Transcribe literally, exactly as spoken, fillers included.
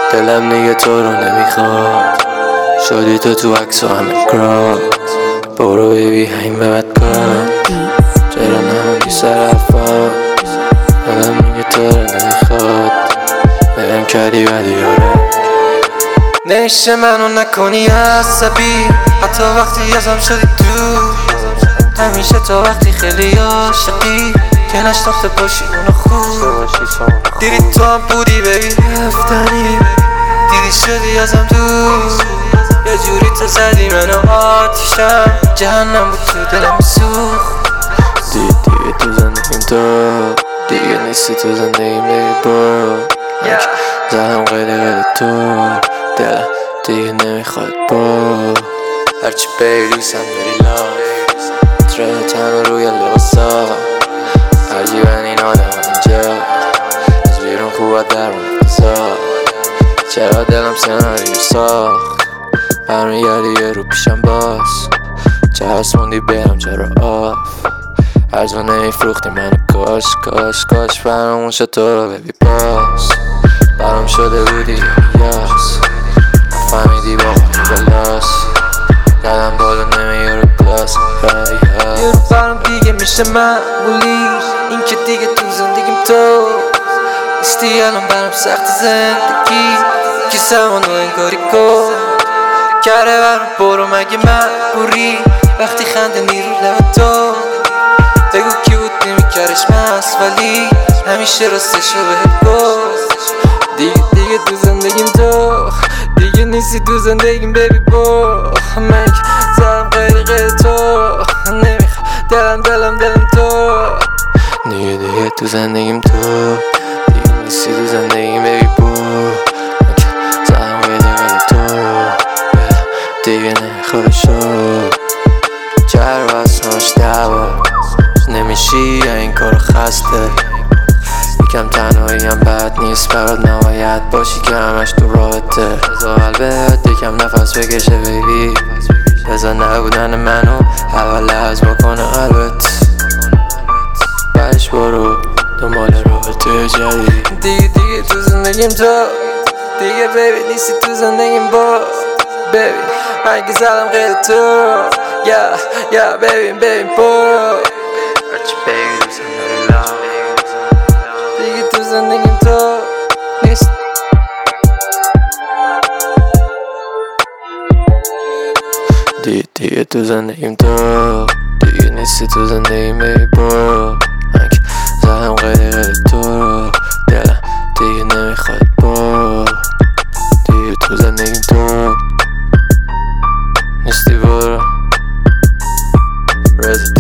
دلم دیگه تو رو نمیخواد، شدی تو تو عکس و همه کرات. برو بیبی همین به بدکار، چرا نموندی سر حرفا؟ دلم دیگه تو رو نمیخواد، بهم کردی بدی یاره. نمیشه منو نکنی عصبی، حتی وقتی ازم شدی دور. همیشه تا وقتی خیلی عاشقی که نشناخته باشی اونو خوب. دیدی تو هم بودی بیبی رفتنی، دیدی شدی ازم دور. یه جوری تو زدی منو آتیشم، جهنم بود تو دلم سوخت. دیگه دیگه تو زندگیم تو دیگه نیستی، تو زندگیم دیگه برو. زدم قیده قیده تو دلم دیگه نمیخواد برو. هرچی بیبی دوستم داری لاف، تره تن روی لباسا، عجیبن این آدم اینجا از بیرون خوبت در افتضا. چرا دلم سناریو ساخت، برمیگردی یه رو پیشم باز. چه هست موندی برم چرا آف، ارزو نمیفروختی منو کاش کاش کاش فرامون شد تو رو ببی باز. برام شده بودی یاس، فهمیدی با خودی بلاس. دلم بالا نمیه رو کلاس یه رو برام دیگه میشه معمولی، این که دیگه تو زندگیم تو نیستی. الان برام سخت زندگی، که سمانو انگاری کن کره برام. برو مگه مجبوری وقتی خنده نیرو لب تو؟ بگو کی بود نمیکرش مست، ولی همیشه راستشو بهت گفت. دیگه دیگه تو زندگیم تو دیگه نیستی، تو زندگیم بیبی برو. مک زدم قیده قیده تو نمیخوام، دلم دلم دلم تو. دیگه دیگه تو زندگیم تو دیگه نیستی، تو زندگیم بیبی برو. مک زدم قیده قیده تو دلم دیگه نمیخواد شد. چرا از همش دعوا نمیشی یا این کارو خسته؟ یکم تنهاییم بد نیست برات، نباید باشی که همش تو راحته. بذار قلبت یکم نفس بکشه بیبی، بذار نبودن منو اول از بکنه قلبت. برش برو دنبال رابطه جدید. دیگه دیگه تو زندگیم تو دیگه بیبی نیستی، تو زندگیم با بیبی. هنگی زدم قیده تو یا یا بیبی بیبی برو. هرچی بیبی دوستم داری لاف، دیگه تو زندگیم تو نیست. دیگه دیگه تو زندگیم تو دیگه نیستی، تو زندگیم بیبی برو. هنگ زدم قیده قیده تو دلم دیگه نمیخواد برو. دیگه تو زندگیم تو نیستی برو.